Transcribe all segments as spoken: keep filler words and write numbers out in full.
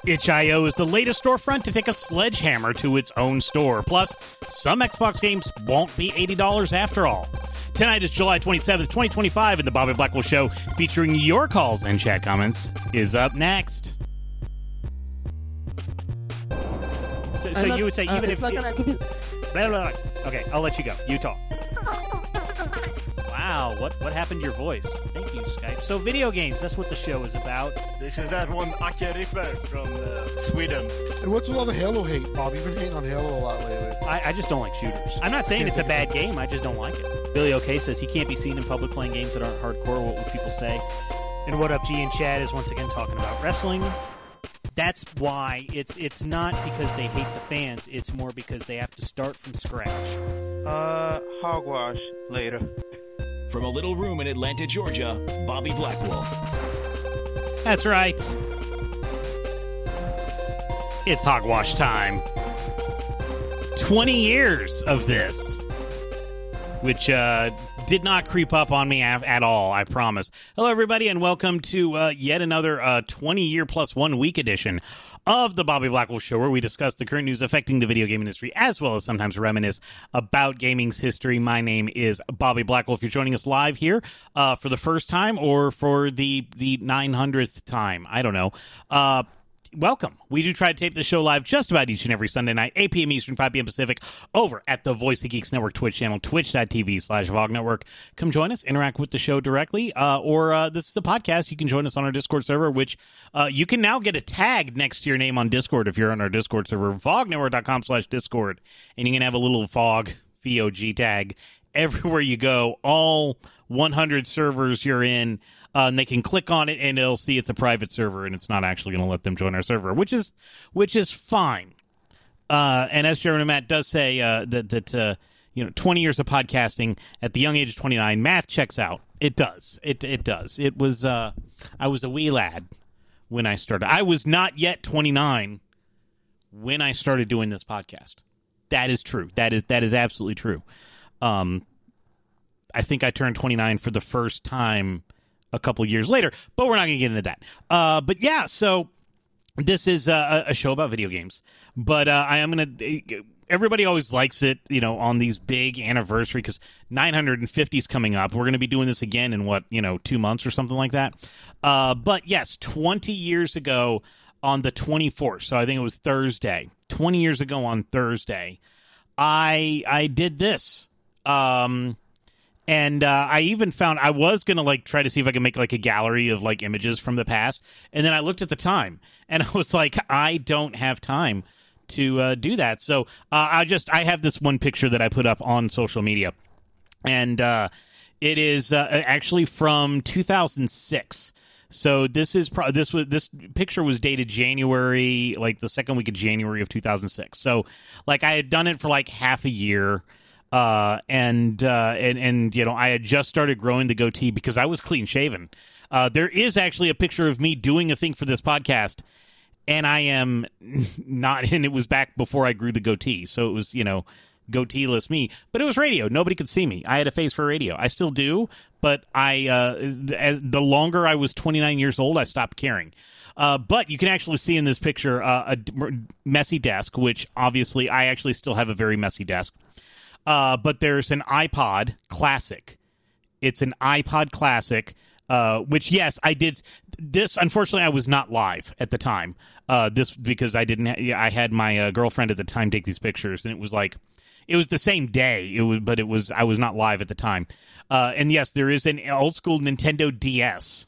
itch dot i o is the latest storefront to take a sledgehammer to its own store. Plus, some Xbox games won't be eighty dollars after all. Tonight is July twenty-seventh, twenty twenty-five, and the Bobby Blackwell Show, featuring your calls and chat comments, is up next. So, so not, you would say, uh, even it's if... not gonna compute. Blah, blah, blah. Okay, I'll let you go. You talk. Wow, what what happened to your voice? Thank you, Skype. So video games, that's what the show is about. This is that one Ake Ripper from uh, Sweden. And what's with all the Halo hate, Bob? You've been hating on Halo a lot lately. I, I just don't like shooters. I'm not saying it's a bad game, I just don't like it. Billy OK says he can't be seen in public playing games that aren't hardcore. What would people say? And What Up G and Chad is once again talking about wrestling. That's why it's it's not because they hate the fans, it's more because they have to start from scratch. Uh, hogwash later. From a little room in Atlanta, Georgia, Bobby Blackwolf. That's right. It's hogwash time. twenty years of this, which uh, did not creep up on me av- at all, I promise. Hello, everybody, and welcome to uh, yet another uh, twenty-year plus one week edition of the Bobby Blackwell Show, where we discuss the current news affecting the video game industry, as well as sometimes reminisce about gaming's history. My name is Bobby Blackwell. If you're joining us live here uh, for the first time or for the, the nine hundredth time, I don't know, uh, welcome. We do try to tape the show live just about each and every Sunday night, eight p.m. Eastern, five p.m. Pacific, over at the Voice of Geeks Network Twitch channel, twitch.tv slash VOG Network. Come join us, interact with the show directly, uh, or uh, this is a podcast. You can join us on our Discord server, which uh, you can now get a tag next to your name on Discord if you're on our Discord server, vognetwork.com slash Discord, and you can have a little VOG, V O G tag everywhere you go, all one hundred servers you're in. Uh, and they can click on it, and it'll see it's a private server, and it's not actually going to let them join our server, which is which is fine. Uh, and as Jeremy Matt does say, uh, that that uh, you know, twenty years of podcasting at the young age of twenty-nine, math checks out. It does. It it does. It was. Uh, I was a wee lad when I started. I was not yet twenty-nine when I started doing this podcast. That is true. That is that is absolutely true. Um, I think I turned twenty-nine for the first time a couple years later, but we're not going to get into that. Uh, but yeah, so this is uh, a show about video games, but uh, I am going to, everybody always likes it, you know, on these big anniversary, because nine hundred fifty is coming up. We're going to be doing this again in what, you know, two months or something like that. Uh, but yes, twenty years ago on the twenty-fourth, so I think it was Thursday, twenty years ago on Thursday, I, I did this. Um, And uh, I even found, I was going to like try to see if I could make like a gallery of like images from the past. And then I looked at the time and I was like, I don't have time to uh, do that. So uh, I just, I have this one picture that I put up on social media. And uh, it is uh, actually from two thousand six. So this is pro- this was this picture was dated January, like the second week of January of two thousand six. So like I had done it for like half a year. Uh, and, uh, and, and, you know, I had just started growing the goatee because I was clean shaven. Uh, there is actually a picture of me doing a thing for this podcast, and I am not, and it was back before I grew the goatee. So it was, you know, goatee-less me, but it was radio. Nobody could see me. I had a face for radio. I still do, but I, uh, as the longer I was twenty-nine years old, I stopped caring. Uh, but you can actually see in this picture, uh, a messy desk, which obviously I actually still have a very messy desk. Uh, but there's an iPod Classic. It's an iPod Classic, uh, which, yes, I did. This, unfortunately, I was not live at the time. Uh, this because I didn't. Ha- I had my uh, girlfriend at the time take these pictures, and it was like, it was the same day. It was, but it was I was not live at the time. Uh, and yes, there is an old school Nintendo D S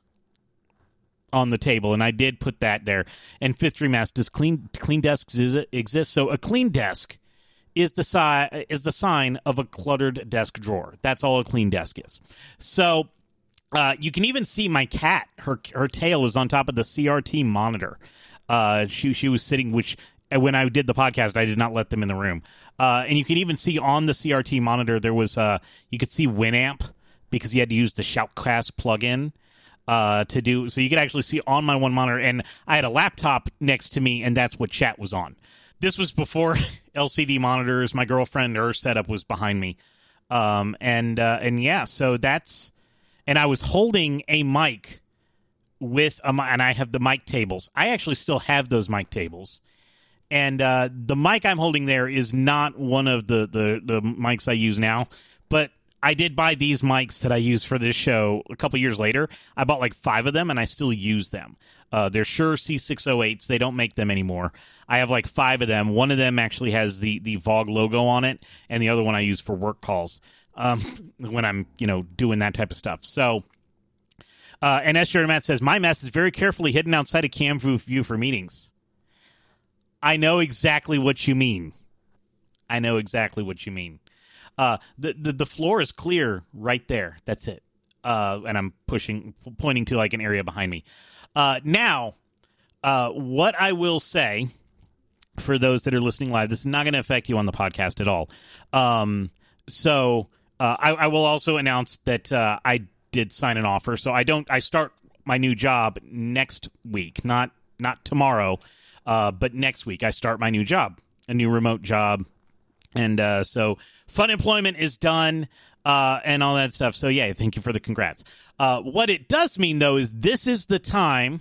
on the table, and I did put that there. And Fifth Dream asks, does clean clean desks exist? So a clean desk is the si- is the sign of a cluttered desk drawer. That's all a clean desk is. So uh, you can even see my cat. Her her tail is on top of the C R T monitor. Uh, she she was sitting, which when I did the podcast, I did not let them in the room. Uh, and you can even see on the C R T monitor there was uh, you could see Winamp because you had to use the Shoutcast plugin uh, to do. So you could actually see on my one monitor, and I had a laptop next to me, and that's what chat was on. This was before L C D monitors. My girlfriend, her setup was behind me. Um, and, uh, and yeah, so that's... And I was holding a mic with a, mi- and I have the mic tables. I actually still have those mic tables. And uh, the mic I'm holding there is not one of the, the, the mics I use now, but I did buy these mics that I use for this show a couple years later. I bought like five of them, and I still use them. Uh, they're Shure C six oh eights. They don't make them anymore. I have like five of them. One of them actually has the, the Vogue logo on it, and the other one I use for work calls um, when I'm, you know, doing that type of stuff. So, uh, and S J Matt says, my mess is very carefully hidden outside of cam view for meetings. I know exactly what you mean. I know exactly what you mean. Uh, the, the the floor is clear right there. That's it. Uh, and I'm pushing, pointing to like an area behind me. Uh, now, uh, what I will say for those that are listening live, this is not going to affect you on the podcast at all. Um, so uh, I, I will also announce that uh, I did sign an offer. So I don't. I start my new job next week, not not tomorrow. Uh, but next week I start my new job, a new remote job. And uh, so fun employment is done uh, and all that stuff. So, yeah, thank you for the congrats. Uh, what it does mean, though, is this is the time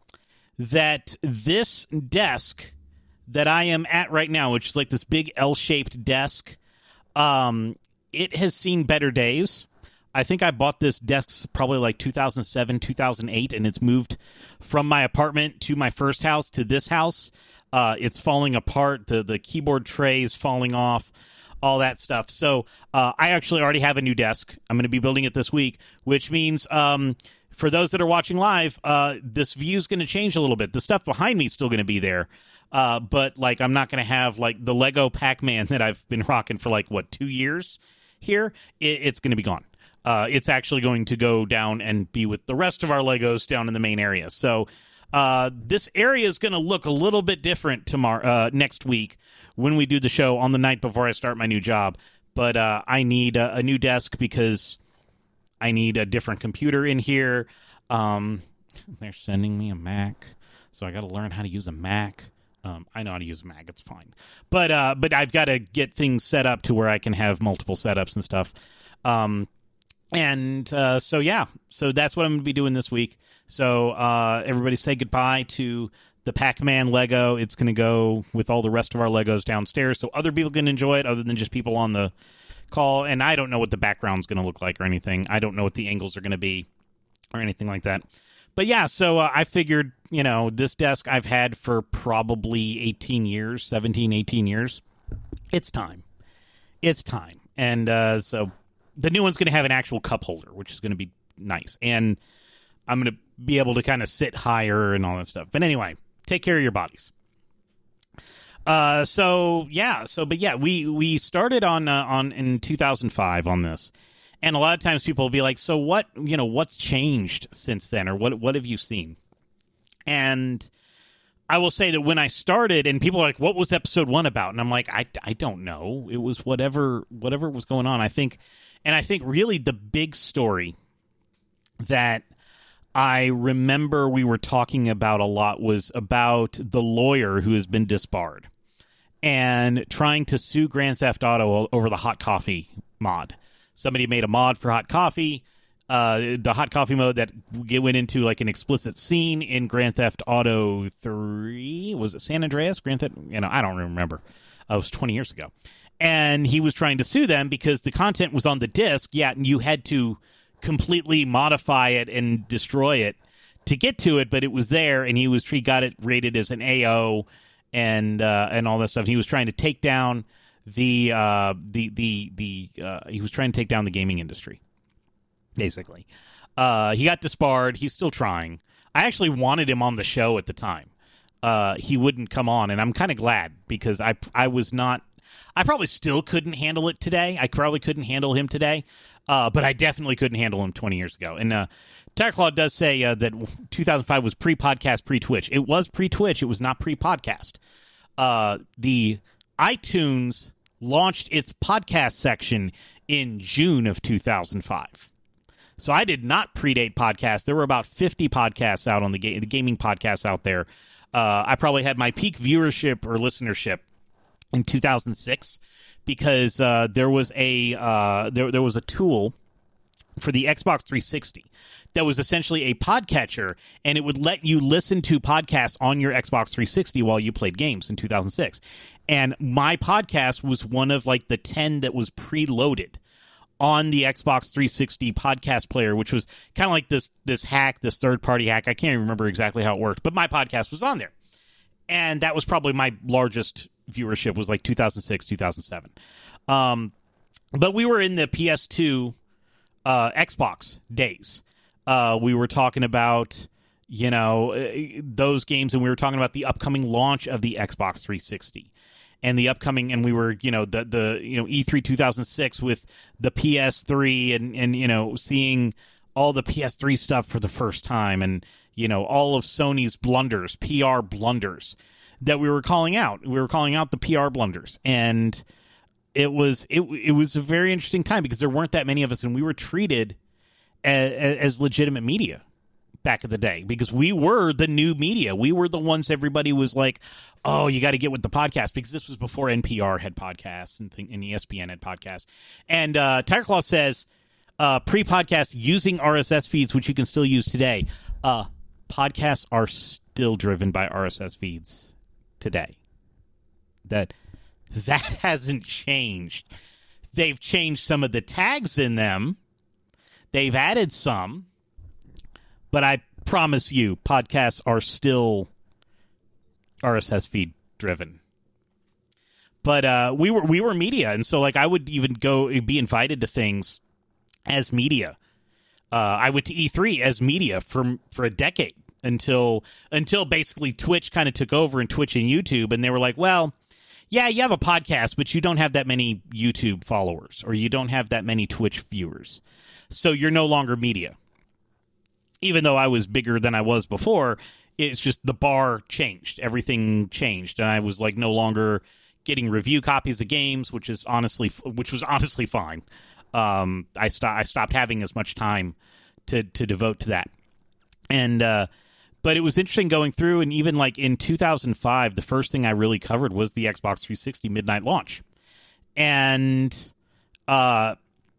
that this desk that I am at right now, which is like this big L-shaped desk, um, it has seen better days. I think I bought this desk probably like two thousand seven, two thousand eight, and it's moved from my apartment to my first house to this house. Uh, it's falling apart. The the keyboard tray is falling off, all that stuff. So uh, I actually already have a new desk. I'm going to be building it this week, which means um, for those that are watching live, uh, this view is going to change a little bit. The stuff behind me is still going to be there. Uh, but like I'm not going to have like the Lego Pac-Man that I've been rocking for like, what, two years here? It, it's going to be gone. Uh, it's actually going to go down and be with the rest of our Legos down in the main area. So uh, this area is going to look a little bit different tomorrow, uh, next week when we do the show on the night before I start my new job. But uh, I need a, a new desk because I need a different computer in here. Um, they're sending me a Mac, so I got to learn how to use a Mac. Um, I know how to use a Mac. It's fine. But uh, but I've got to get things set up to where I can have multiple setups and stuff. Um And uh, so, yeah, so that's what I'm going to be doing this week. So uh, everybody say goodbye to the Pac-Man Lego. It's going to go with all the rest of our Legos downstairs so other people can enjoy it other than just people on the call. And I don't know what the background's going to look like or anything. I don't know what the angles are going to be or anything like that. But, yeah, so uh, I figured, you know, this desk I've had for probably eighteen years, seventeen, eighteen years. It's time. It's time. And uh, so... the new one's going to have an actual cup holder, which is going to be nice. And I'm going to be able to kind of sit higher and all that stuff. But anyway, take care of your bodies. Uh, so, yeah. So, but yeah, we, we started on, uh, on in two thousand five on this. And a lot of times people will be like, so what, you know, what's changed since then? Or what, what have you seen? And I will say that when I started and people are like, what was episode one about? And I'm like, I, I don't know. It was whatever, whatever was going on. I think, and I think really the big story that I remember we were talking about a lot was about the lawyer who has been disbarred and trying to sue Grand Theft Auto over the hot coffee mod. Somebody made a mod for hot coffee. Uh, the hot coffee mode that went into like an explicit scene in Grand Theft Auto three. Was it San Andreas? Grand Theft, you know, I don't remember. Uh, it was twenty years ago. And he was trying to sue them because the content was on the disc. Yeah, and you had to completely modify it and destroy it to get to it, but it was there, and he was he got it rated as an A O and uh, and all that stuff. He was trying to take down the uh, the the the uh, he was trying to take down the gaming industry. Basically, uh, he got disbarred. He's still trying. I actually wanted him on the show at the time. Uh, he wouldn't come on, and I'm kind of glad because I I was not. I probably still couldn't handle it today. I probably couldn't handle him today, uh, but I definitely couldn't handle him twenty years ago. And uh, Tireclaw does say uh, that two thousand five was pre-podcast, pre-Twitch. It was pre-Twitch. It was not pre-podcast. Uh, the iTunes launched its podcast section in June of two thousand five. So I did not predate podcasts. There were about fifty podcasts out on the, ga- the gaming podcasts out there. Uh, I probably had my peak viewership or listenership in two thousand six because uh, there was a uh, there there was a tool for the Xbox three sixty that was essentially a podcatcher, and it would let you listen to podcasts on your Xbox three sixty while you played games in two thousand six. And my podcast was one of like the ten that was preloaded on the Xbox three sixty podcast player, which was kind of like this this hack, this third-party hack. I can't even remember exactly how it worked, but my podcast was on there. And that was probably my largest viewership, was like two thousand six, two thousand seven. Um, but we were in the P S two uh, Xbox days. Uh, we were talking about, you know, those games, and we were talking about the upcoming launch of the Xbox three sixty. And the upcoming, and we were, you know, the, the you know, E three two thousand six with the P S three and, and, you know, seeing all the P S three stuff for the first time, and, you know, all of Sony's blunders, P R blunders that we were calling out. We were calling out the P R blunders. And it was, it, it was a very interesting time because there weren't that many of us, and we were treated as, as legitimate media back in the day, because we were the new media. We were the ones everybody was like, oh, you got to get with the podcast, because this was before N P R had podcasts and, th- and E S P N had podcasts. And uh, Tiger Claw says, uh, pre-podcast using R S S feeds, which you can still use today. Uh, podcasts are still driven by R S S feeds today. That that hasn't changed. They've changed some of the tags in them. They've added some. But I promise you, podcasts are still R S S feed driven. But uh, we were we were media, and so like I would even go be invited to things as media. Uh, I went to E three as media for for a decade until until basically Twitch kind of took over, and Twitch and YouTube, and they were like, well, yeah, you have a podcast, but you don't have that many YouTube followers, or you don't have that many Twitch viewers, so you're no longer media. Even though I was bigger than I was before, it's just the bar changed. Everything changed, and I was like no longer getting review copies of games, which is honestly, which was honestly fine. Um, I stopped. I stopped having as much time to to devote to that, and uh, but it was interesting going through, and even like in two thousand five, the first thing I really covered was the Xbox three sixty midnight launch, and uh.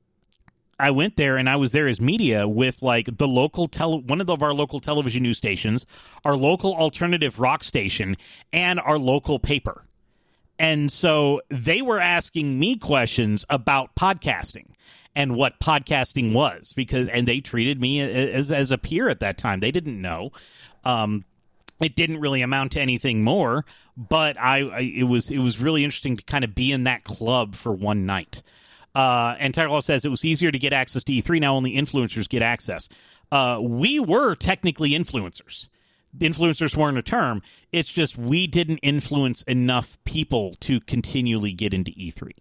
I went there, and I was there as media with like the local tele- one of, the, of our local television news stations, our local alternative rock station, and our local paper. And so they were asking me questions about podcasting and what podcasting was, because and they treated me as as a peer at that time. They didn't know. Um, it didn't really amount to anything more, but I, I it was it was really interesting to kind of be in that club for one night. Uh, and Tiger Law says it was easier to get access to E three. Now only influencers get access. Uh, we were technically influencers. Influencers weren't a term. It's just we didn't influence enough people to continually get into E three.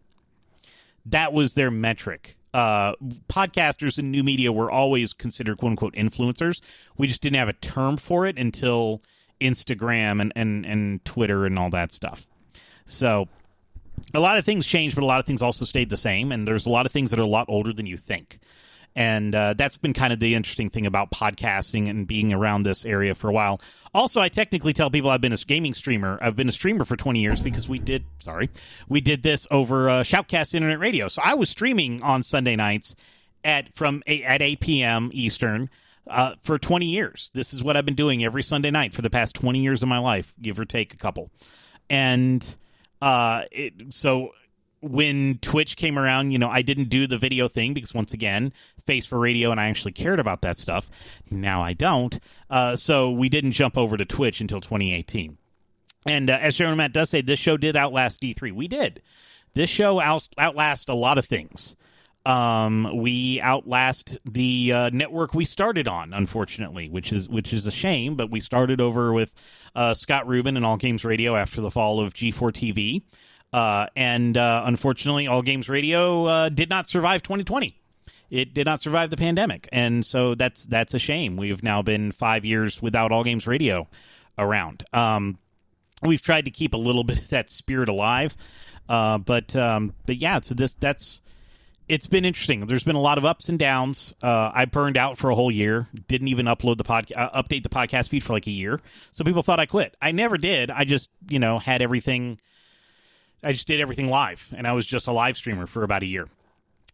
That was their metric. Uh, podcasters and new media were always considered quote-unquote influencers. We just didn't have a term for it until Instagram and, and, and Twitter and all that stuff. So a lot of things changed, but a lot of things also stayed the same, and there's a lot of things that are a lot older than you think. And uh, that's been kind of the interesting thing about podcasting and being around this area for a while. Also, I technically tell people I've been a gaming streamer. I've been a streamer for twenty years because we did, sorry, we did this over uh, Shoutcast Internet Radio. So I was streaming on Sunday nights at from eight, at eight p.m. Eastern uh, for twenty years. This is what I've been doing every Sunday night for the past twenty years of my life, give or take a couple. And Uh, it, so when Twitch came around, you know, I didn't do the video thing because, once again, face for radio, and I actually cared about that stuff. Now I don't. Uh, so we didn't jump over to Twitch until twenty eighteen. And uh, as Sharon Matt does say, this show did outlast D three. We did. This show out- outlast a lot of things. Um, we outlast the uh, network we started on, unfortunately, which is which is a shame. But we started over with uh, Scott Rubin and All Games Radio after the fall of G four T V, uh, and uh, unfortunately, All Games Radio uh, did not survive twenty twenty. It did not survive the pandemic, and so that's that's a shame. We've now been five years without All Games Radio around. Um, we've tried to keep a little bit of that spirit alive, uh, but um, but yeah, so this that's. It's been interesting. There's been a lot of ups and downs. Uh, I burned out for a whole year. Didn't even upload the pod, uh, update the podcast feed for like a year. So people thought I quit. I never did. I just, you know, had everything. I just did everything live, and I was just a live streamer for about a year.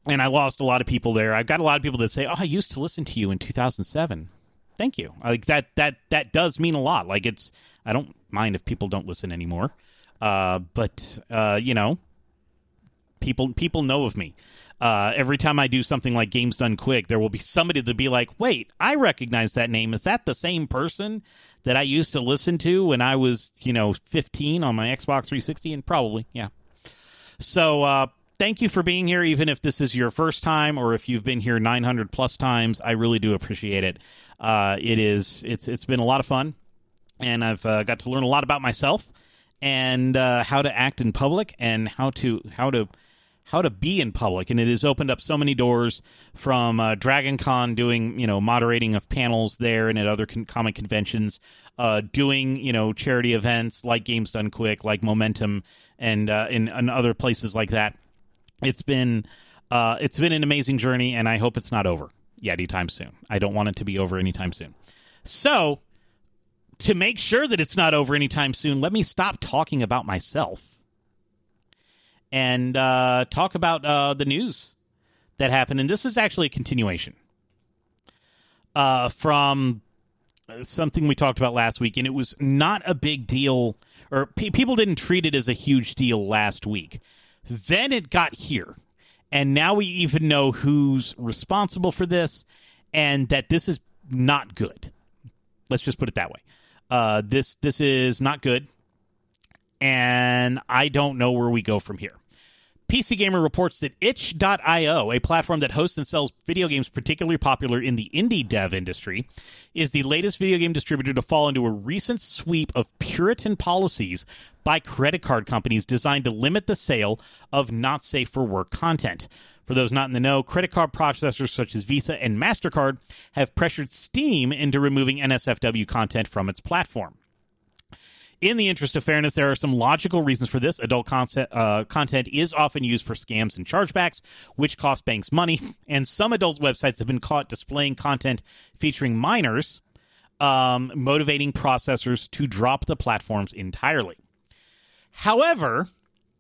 and I lost a lot of people there. I've got a lot of people that say, "Oh, I used to listen to you in two thousand seven." Thank you. Like that that that does mean a lot. Like it's I don't mind if people don't listen anymore. Uh, but uh, you know, people people know of me. Uh, every time I do something like Games Done Quick, there will be somebody to be like, "Wait, I recognize that name. Is that the same person that I used to listen to when I was, you know, fifteen on my Xbox three sixty?" And probably, yeah. So, uh, thank you for being here, even if this is your first time or if you've been here nine hundred plus times. I really do appreciate it. Uh, it is, it's, it's been a lot of fun, and I've uh, got to learn a lot about myself and uh, how to act in public and how to, how to, how to be in public. And it has opened up so many doors, from uh, Dragon Con, doing, you know, moderating of panels there and at other con- comic conventions, uh, doing, you know, charity events like Games Done Quick, like Momentum, and uh, in, in other places like that. It's been, uh, it's been an amazing journey, and I hope it's not over yet anytime soon. I don't want it to be over anytime soon. So, to make sure that it's not over anytime soon, let me stop talking about myself and uh, talk about uh, the news that happened. And this is actually a continuation uh, from something we talked about last week, and it was not a big deal, or pe- people didn't treat it as a huge deal last week. Then it got here, and now we even know who's responsible for this, and that this is not good. Let's just put it that way. Uh, this this is not good, and I don't know where we go from here. P C Gamer reports that itch dot io, a platform that hosts and sells video games particularly popular in the indie dev industry, is the latest video game distributor to fall into a recent sweep of Puritan policies by credit card companies designed to limit the sale of not-safe-for-work content. For those not in the know, credit card processors such as Visa and MasterCard have pressured Steam into removing N S F W content from its platform. In the interest of fairness, there are some logical reasons for this. Adult content, uh, content is often used for scams and chargebacks, which cost banks money, and some adult websites have been caught displaying content featuring minors, um, motivating processors to drop the platforms entirely. However,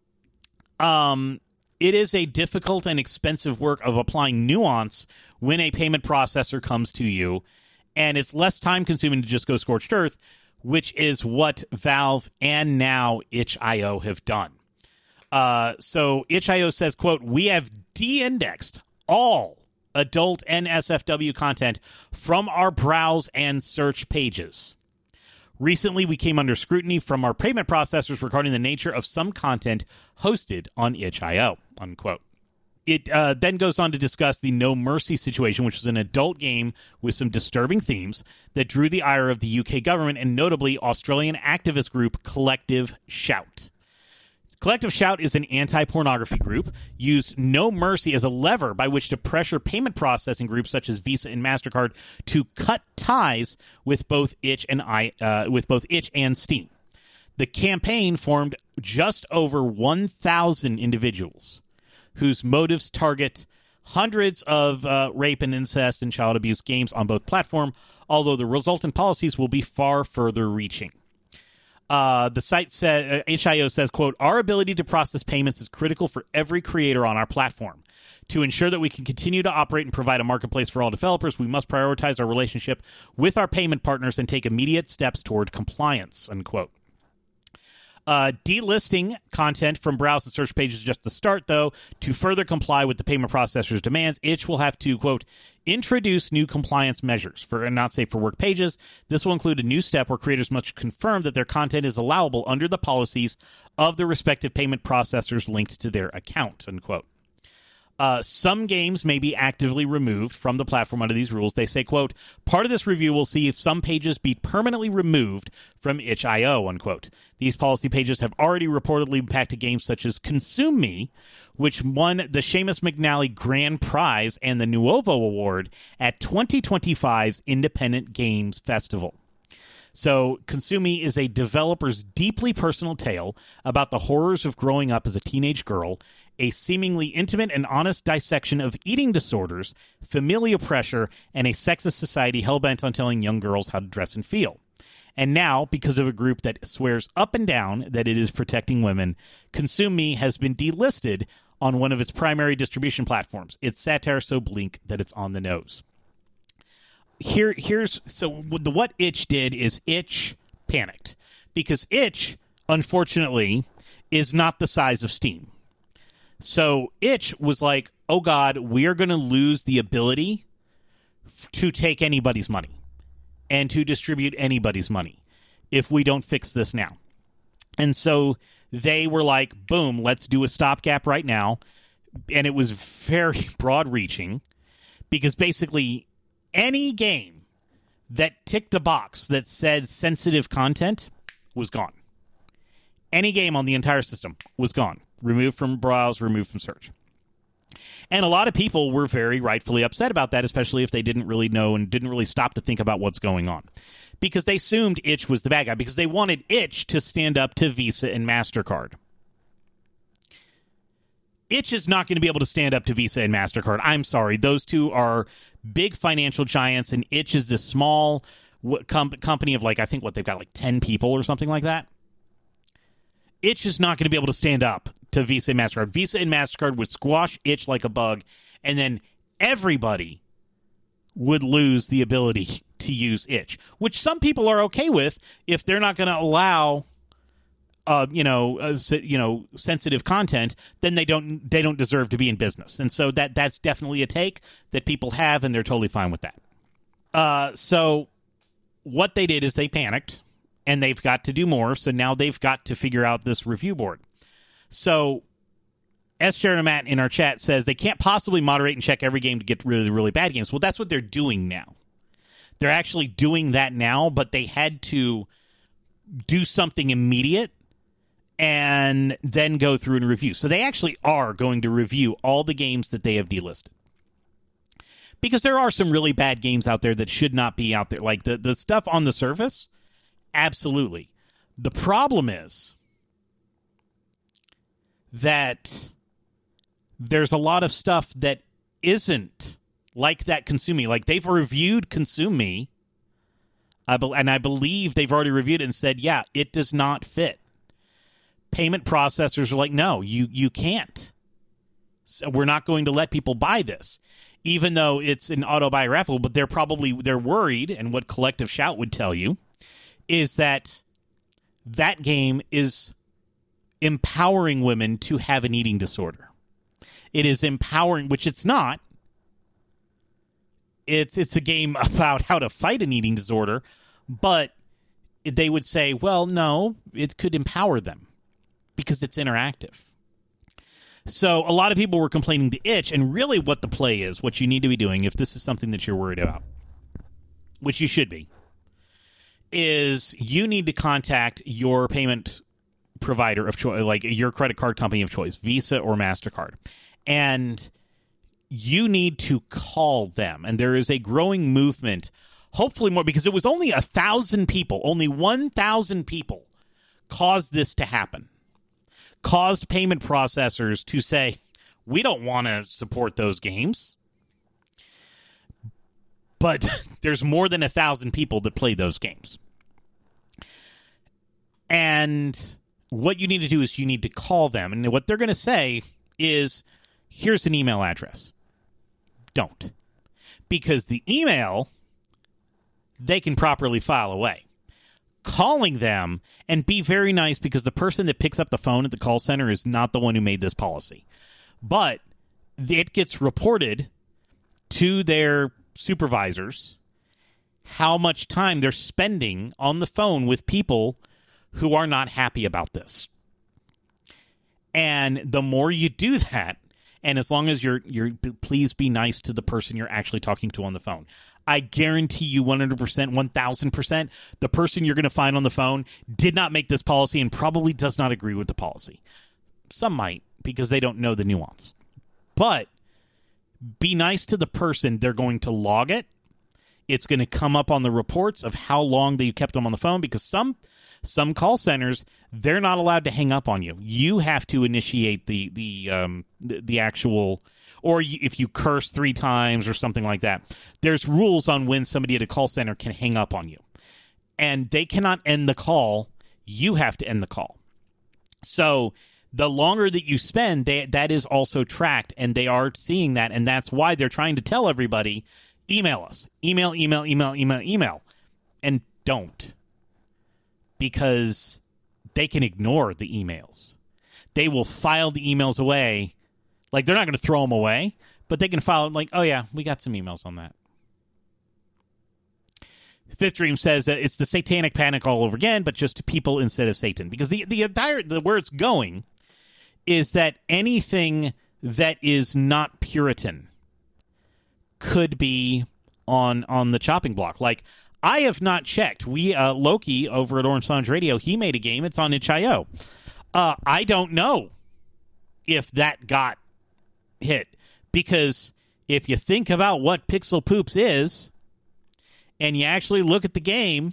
um, it is a difficult and expensive work of applying nuance when a payment processor comes to you, and it's less time-consuming to just go scorched earth, which is what Valve and now itch dot io have done. Uh, so itch dot io says, quote, "We have de-indexed all adult N S F W content from our browse and search pages. Recently, we came under scrutiny from our payment processors regarding the nature of some content hosted on itch dot io," unquote. It uh, then goes on to discuss the No Mercy situation, which was an adult game with some disturbing themes that drew the ire of the U K government and notably Australian activist group Collective Shout. Collective Shout is an anti-pornography group, used No Mercy as a lever by which to pressure payment processing groups such as Visa and MasterCard to cut ties with both Itch and I, uh, with both Itch and Steam. The campaign formed just over one thousand individuals, whose motives target hundreds of uh, rape and incest and child abuse games on both platforms, although the resultant policies will be far further reaching. Uh, the site said, uh, itch dot io says, quote, "Our ability to process payments is critical for every creator on our platform. To ensure that we can continue to operate and provide a marketplace for all developers, we must prioritize our relationship with our payment partners and take immediate steps toward compliance," unquote. Uh, delisting content from browse and search pages is just the start, though. To further comply with the payment processor's demands, Itch will have to, quote, "introduce new compliance measures for not safe for work pages. This will include a new step where creators must confirm that their content is allowable under the policies of the respective payment processors linked to their account," unquote. Uh, some games may be actively removed from the platform under these rules. They say, quote, "Part of this review will see if some pages be permanently removed from itch dot io," unquote. These policy pages have already reportedly impacted games such as Consume Me, which won the Seamus McNally Grand Prize and the Nuovo Award at twenty twenty-five's Independent Games Festival. So, Consume Me is a developer's deeply personal tale about the horrors of growing up as a teenage girl, a seemingly intimate and honest dissection of eating disorders, familial pressure, and a sexist society hell-bent on telling young girls how to dress and feel. And now, because of a group that swears up and down that it is protecting women, Consume Me has been delisted on one of its primary distribution platforms. It's satire so bleak that it's on the nose. Here, here's so the, what Itch did is Itch panicked because Itch, unfortunately, is not the size of Steam. So Itch was like, oh God, we are going to lose the ability f- to take anybody's money and to distribute anybody's money if we don't fix this now. And so they were like, boom, let's do a stopgap right now. And it was very broad-reaching because basically any game that ticked a box that said sensitive content was gone. Any game on the entire system was gone. Removed from browse, removed from search. And a lot of people were very rightfully upset about that, especially if they didn't really know and didn't really stop to think about what's going on. Because they assumed Itch was the bad guy, because they wanted Itch to stand up to Visa and MasterCard. Itch is not going to be able to stand up to Visa and MasterCard. I'm sorry. Those two are big financial giants, and Itch is this small com- company of, like, I think what they've got, like ten people or something like that. Itch is not going to be able to stand up to Visa and MasterCard. Visa and MasterCard would squash Itch like a bug, and then everybody would lose the ability to use Itch, which some people are okay with if they're not going to allow, uh, you know, uh, you know, sensitive content. Then they don't they don't deserve to be in business, and so that that's definitely a take that people have, and they're totally fine with that. Uh, so what they did is they panicked. And they've got to do more, so now they've got to figure out this review board. So, S. Sharon Matt in our chat says they can't possibly moderate and check every game to get rid of the really bad games. Well, that's what they're doing now. They're actually doing that now, but they had to do something immediate and then go through and review. So they actually are going to review all the games that they have delisted. Because there are some really bad games out there that should not be out there. Like the, the stuff on the surface... Absolutely. The problem is that there's a lot of stuff that isn't like that Consume Me. Like, they've reviewed Consume Me, I be- and I believe they've already reviewed it and said, yeah, it does not fit. Payment processors are like, no, you, you can't. So we're not going to let people buy this. Even though it's an autobiographical, but they're probably, they're worried, and what Collective Shout would tell you, is that that game is empowering women to have an eating disorder. It is empowering, which it's not. It's it's a game about how to fight an eating disorder, but they would say, well, no, it could empower them because it's interactive. So a lot of people were complaining to Itch, and really what the play is, what you need to be doing if this is something that you're worried about, which you should be, is you need to contact your payment provider of choice, like your credit card company of choice, Visa or MasterCard. And you need to call them. And there is a growing movement, hopefully more, because it was only a thousand people, only one thousand people caused this to happen. Caused payment processors to say, we don't want to support those games. But there's more than a thousand people that play those games. And what you need to do is you need to call them. And what they're going to say is, here's an email address. Don't. Because the email, they can properly file away. Calling them, and be very nice, because the person that picks up the phone at the call center is not the one who made this policy. But it gets reported to their supervisors how much time they're spending on the phone with people who are not happy about this. And the more you do that, and as long as you're you're please be nice to the person you're actually talking to on the phone. I guarantee you one hundred percent, one thousand percent, the person you're going to find on the phone did not make this policy and probably does not agree with the policy. Some might, because they don't know the nuance. But be nice to the person. They're going to log it. It's going to come up on the reports of how long that you kept them on the phone, because some some call centers, they're not allowed to hang up on you. You have to initiate the the um, the, the actual, or you, if you curse three times or something like that. There's rules on when somebody at a call center can hang up on you. And they cannot end the call. You have to end the call. So the longer that you spend, they, that is also tracked, and they are seeing that, and that's why they're trying to tell everybody, email us. Email, email, email, email, email. And don't. Because they can ignore the emails. They will file the emails away. Like, they're not going to throw them away, but they can file them like, oh, yeah, we got some emails on that. Fifth Dream says that it's the satanic panic all over again, but just to people instead of Satan. Because the, the entire, the where it's going is that anything that is not Puritan could be on on the chopping block. Like, I have not checked. We uh, Loki over at Orange Lounge Radio, he made a game. It's on itch dot io. Uh, I don't know if that got hit, because if you think about what Pixel Poops is, and you actually look at the game,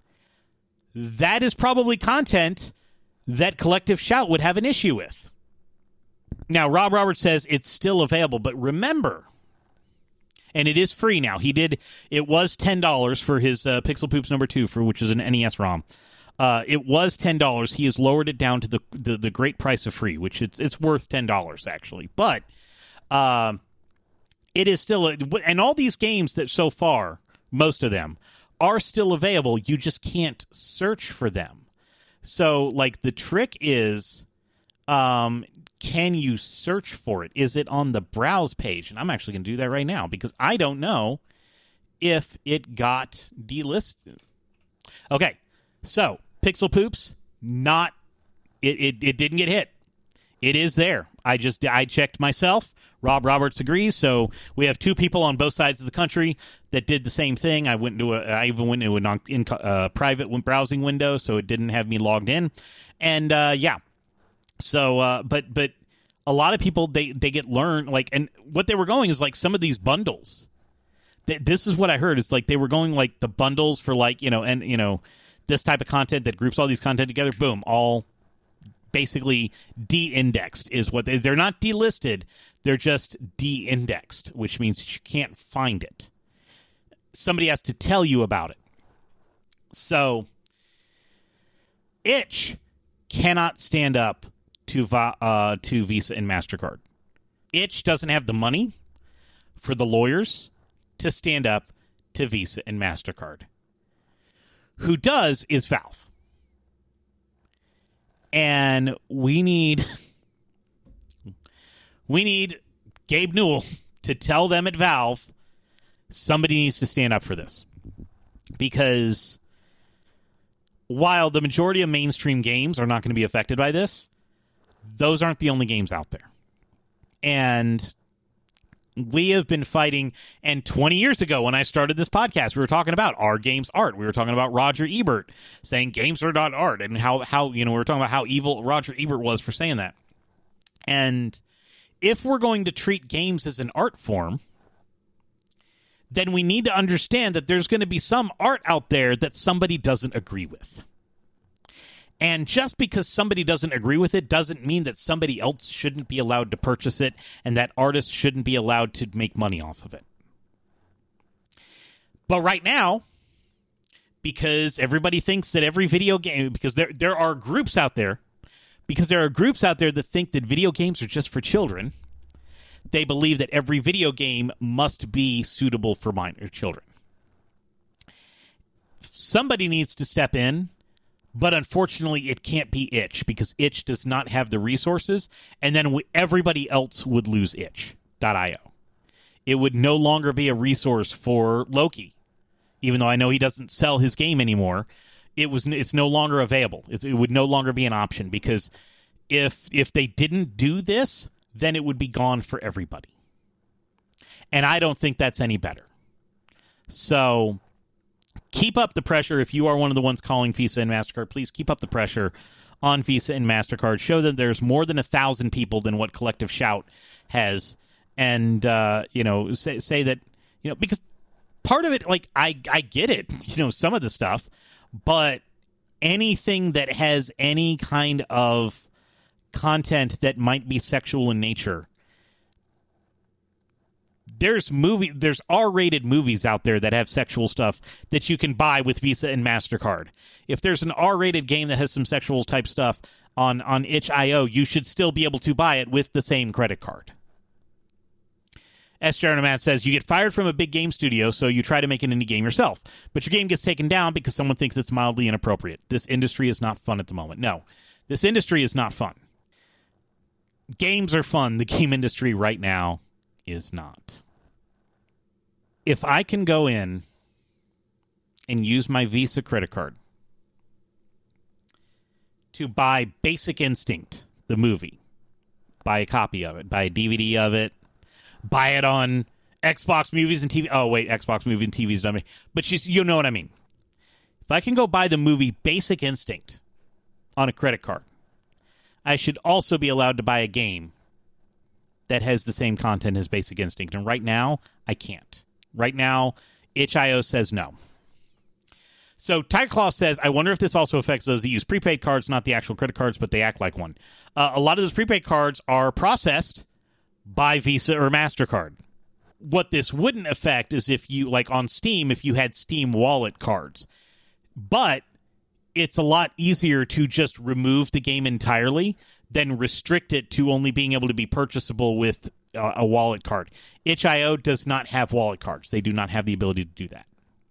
that is probably content that Collective Shout would have an issue with. Now, Rob Roberts says it's still available, but remember, and it is free now. He did, it was ten dollars for his uh, Pixel Poops number two, for which is an N E S ROM. Uh, it was ten dollars. He has lowered it down to the, the, the great price of free, which it's it's worth ten dollars, actually. But uh, it is still, a, and all these games that so far, most of them, are still available. You just can't search for them. So, like, the trick is, um, can you search for it? Is it on the browse page? And I'm actually going to do that right now, because I don't know if it got delisted. Okay, so Pixel Poops, not, it, it, it didn't get hit. It is there. I just, I checked myself. Rob Roberts agrees, so we have two people on both sides of the country that did the same thing. I went into a, I even went into a non, in, uh, private browsing window, so it didn't have me logged in. And uh, yeah, so uh, but but a lot of people they they get learned like, and what they were going is like some of these bundles. Th- this is what I heard is like they were going like the bundles for like you know and you know this type of content that groups all these content together. Boom, all basically de-indexed is what they, they're not delisted. They're just de-indexed, which means you can't find it. Somebody has to tell you about it. So, itch cannot stand up to uh, to Visa and MasterCard. Itch doesn't have the money for the lawyers to stand up to Visa and MasterCard. Who does is Valve. And we need... We need Gabe Newell to tell them at Valve, somebody needs to stand up for this. Because while the majority of mainstream games are not going to be affected by this, those aren't the only games out there. And we have been fighting, and twenty years ago when I started this podcast, we were talking about our games art. We were talking about Roger Ebert saying games are not art, and how, how you know, we were talking about how evil Roger Ebert was for saying that. And if we're going to treat games as an art form, then we need to understand that there's going to be some art out there that somebody doesn't agree with. And just because somebody doesn't agree with it doesn't mean that somebody else shouldn't be allowed to purchase it and that artists shouldn't be allowed to make money off of it. But right now, because everybody thinks that every video game, because there there are groups out there Because there are groups out there that think that video games are just for children. They believe that every video game must be suitable for minor children. Somebody needs to step in, but unfortunately it can't be itch, because itch does not have the resources, and then we, everybody else would lose itch dot io. It would no longer be a resource for Loki, even though I know he doesn't sell his game anymore. It was. It's no longer available. It, it would no longer be an option, because if if they didn't do this, then it would be gone for everybody. And I don't think that's any better. So keep up the pressure. If you are one of the ones calling Visa and MasterCard, please keep up the pressure on Visa and MasterCard. Show them there's more than a thousand people than what Collective Shout has, and uh, you know, say say that you know because part of it, like I I get it, you know, some of the stuff. But anything that has any kind of content that might be sexual in nature, there's movie, there's R-rated movies out there that have sexual stuff that you can buy with Visa and MasterCard. If there's an R-rated game that has some sexual type stuff on, on itch dot io, you should still be able to buy it with the same credit card. S J R Matt says, you get fired from a big game studio, so you try to make an indie game yourself. But your game gets taken down because someone thinks it's mildly inappropriate. This industry is not fun at the moment. No, this industry is not fun. Games are fun. The game industry right now is not. If I can go in and use my Visa credit card to buy Basic Instinct, the movie, buy a copy of it, buy a D V D of it, buy it on Xbox Movies and T V. Oh, wait, Xbox Movies and T V's done me. But she's, you know what I mean. If I can go buy the movie Basic Instinct on a credit card, I should also be allowed to buy a game that has the same content as Basic Instinct. And right now, I can't. Right now, itch dot io says no. So Tiger Claw says, I wonder if this also affects those that use prepaid cards, not the actual credit cards, but they act like one. Uh, a lot of those prepaid cards are processed by Visa or MasterCard. What this wouldn't affect is if you, like on Steam, if you had Steam wallet cards. But it's a lot easier to just remove the game entirely than restrict it to only being able to be purchasable with uh, a wallet card. itch dot io does not have wallet cards. They do not have the ability to do that.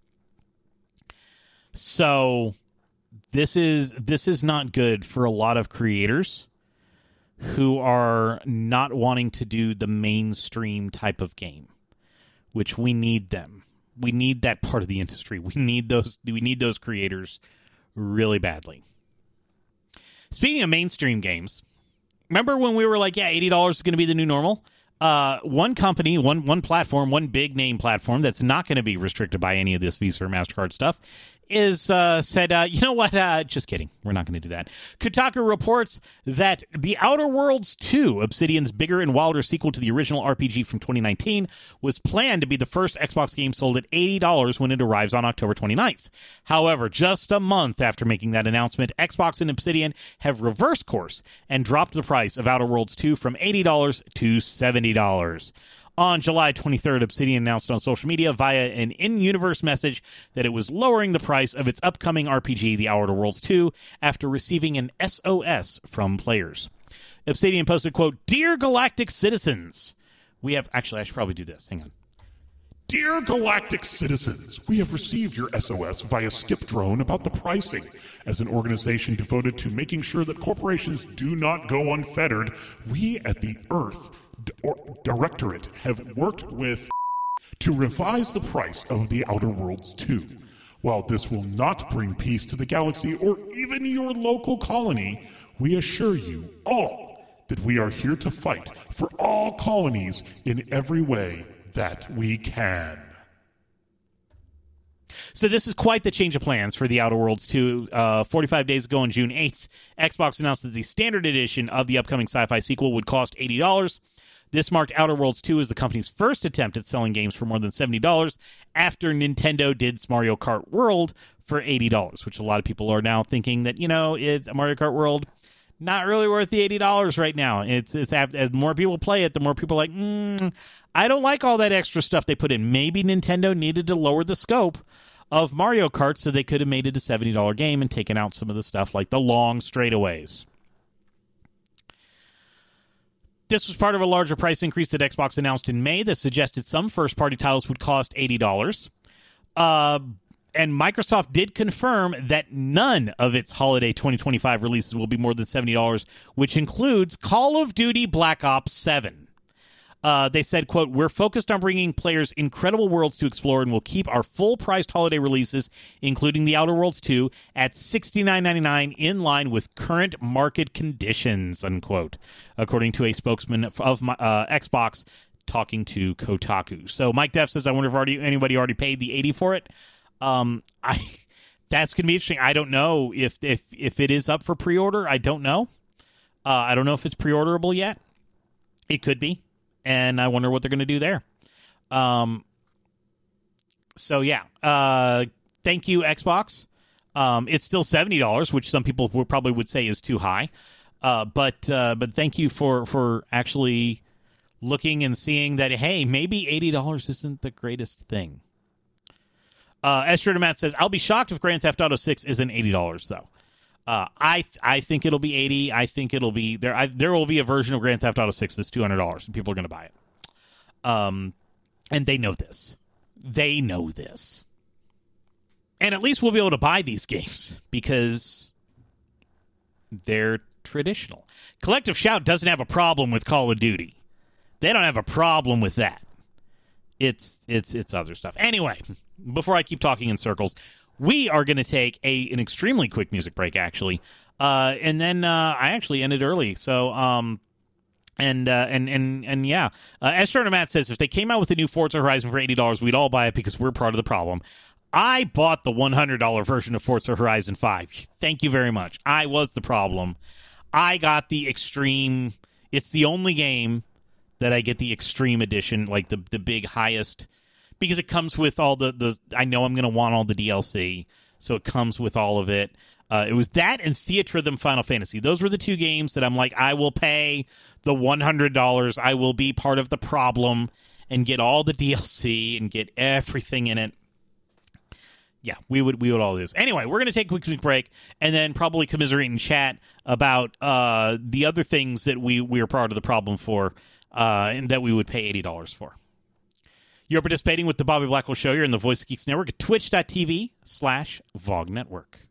So this is this is not good for a lot of creators who are not wanting to do the mainstream type of game, which we need them. We need that part of the industry. We need those we need those creators really badly. Speaking of mainstream games, remember when we were like, yeah, eighty dollars is going to be the new normal? Uh, one company, one one platform, one big name platform that's not going to be restricted by any of this Visa or MasterCard stuff is uh, said, uh, you know what? Uh, just kidding. We're not going to do that. Kotaku reports that The Outer Worlds two, Obsidian's bigger and wilder sequel to the original R P G from twenty nineteen, was planned to be the first Xbox game sold at eighty dollars when it arrives on October twenty-ninth. However, just a month after making that announcement, Xbox and Obsidian have reversed course and dropped the price of Outer Worlds two from eighty dollars to seventy dollars. On July twenty-third, Obsidian announced on social media via an in-universe message that it was lowering the price of its upcoming R P G, The Outer Worlds two, after receiving an S O S from players. Obsidian posted, quote, Dear Galactic Citizens, we have... Actually, I should probably do this. Hang on. Dear Galactic Citizens, we have received your S O S via Skip Drone about the pricing. As an organization devoted to making sure that corporations do not go unfettered, we at the Earth D- Directorate have worked with to revise the price of The Outer Worlds two. While this will not bring peace to the galaxy or even your local colony, we assure you all that we are here to fight for all colonies in every way that we can. So this is quite the change of plans for The Outer Worlds two. Uh, forty-five days ago on June eighth, Xbox announced that the standard edition of the upcoming sci-fi sequel would cost eighty dollars. This marked Outer Worlds two as the company's first attempt at selling games for more than seventy dollars after Nintendo did Mario Kart World for eighty dollars, which a lot of people are now thinking that, you know, it's Mario Kart World, not really worth the eighty dollars right now. It's, it's as more people play it, the more people are like, mm, I don't like all that extra stuff they put in. Maybe Nintendo needed to lower the scope of Mario Kart so they could have made it a seventy dollars game and taken out some of the stuff like the long straightaways. This was part of a larger price increase that Xbox announced in May that suggested some first-party titles would cost eighty dollars. Uh, and Microsoft did confirm that none of its holiday twenty twenty-five releases will be more than seventy dollars, which includes Call of Duty Black Ops seven. Uh, they said, quote, we're focused on bringing players incredible worlds to explore and will keep our full-priced holiday releases, including The Outer Worlds two, at sixty-nine ninety-nine in line with current market conditions, unquote, according to a spokesman of uh, Xbox talking to Kotaku. So Mike Def says, I wonder if already anybody already paid the eighty for it. Um, I that's going to be interesting. I don't know if, if, if it is up for pre-order. I don't know. Uh, I don't know if it's pre-orderable yet. It could be. And I wonder what they're going to do there. Um, so, yeah. Uh, thank you, Xbox. Um, it's still seventy dollars, which some people would probably would say is too high. Uh, but uh, but thank you for, for actually looking and seeing that, hey, maybe eighty dollars isn't the greatest thing. Uh, Esther Matt says, I'll be shocked if Grand Theft Auto six isn't eighty dollars, though. Uh, I I think it'll be eighty. I think it'll be there. I, there will be a version of Grand Theft Auto six that's two hundred dollars, and people are going to buy it. Um, and they know this. They know this. And at least we'll be able to buy these games because they're traditional. Collective Shout doesn't have a problem with Call of Duty. They don't have a problem with that. It's it's it's other stuff. Anyway, before I keep talking in circles, we are going to take a an extremely quick music break, actually, uh, and then uh, I actually ended early. So, um, and uh, and and and yeah, uh, as Turner Matt says, if they came out with a new Forza Horizon for eighty dollars, we'd all buy it because we're part of the problem. I bought the one hundred dollars version of Forza Horizon five. Thank you very much. I was the problem. I got the extreme. It's the only game that I get the extreme edition, like the the big highest, because it comes with all the, the I know I'm going to want all the D L C, so it comes with all of it. Uh, it was that and Theatrhythm Final Fantasy. Those were the two games that I'm like, I will pay the one hundred dollars. I will be part of the problem and get all the D L C and get everything in it. Yeah, we would we would all do this. Anyway, we're going to take a quick, quick break and then probably commiserate and chat about uh, the other things that we, we are part of the problem for uh, and that we would pay eighty dollars for. You're participating with the Bobby Blackwell Show. You're in the Voice of Geeks Network at twitch.tv slash VOG Network.